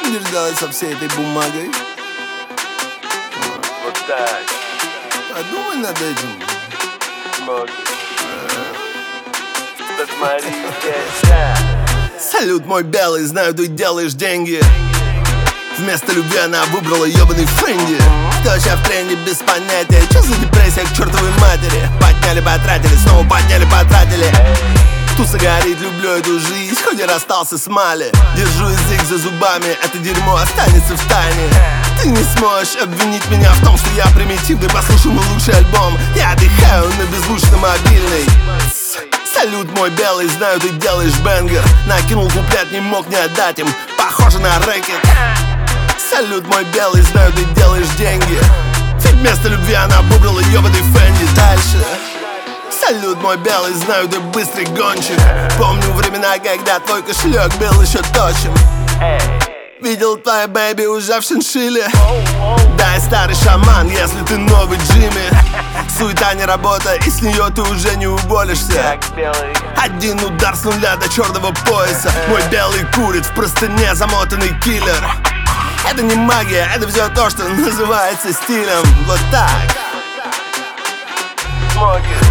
будешь делать со всей этой бумагой? Вот так. Подумай над этим. Смотри. Посмотри, да. Салют, мой белый, знаю, ты делаешь деньги. Вместо любви она выбрала ебаный френди. Кто сейчас в тренде, без понятия. Чё за депрессия к чертовой матери? Подняли, потратили, снова подняли, потратили. Туса горит, люблю эту жизнь, хоть и расстался с Мали. Держу язык за зубами, это дерьмо останется в тайне. Ты не сможешь обвинить меня в том, что я примитивный. Послушай мой лучший альбом, я отдыхаю на беззвучно мобильный. Салют, мой белый, знаю, ты делаешь бенгер. Накинул куплет, не мог не отдать им, похоже на рэкет. Салют, мой белый, знаю, ты делаешь деньги. Ведь вместо любви она выбрала ебаный Фенди. Дальше. Салют, мой белый, знаю, ты быстрый гонщик. Помню времена, когда твой кошелек был еще точен. Видел твоя бэби уже в шиншилле. Дай, старый шаман, если ты новый Джимми. Суета не работа, и с нее ты уже не уволишься. Один удар с нуля до черного пояса. Мой белый курит в простыне замотанный киллер. Это не магия, это все то, что называется стилем. Вот так. Смоки.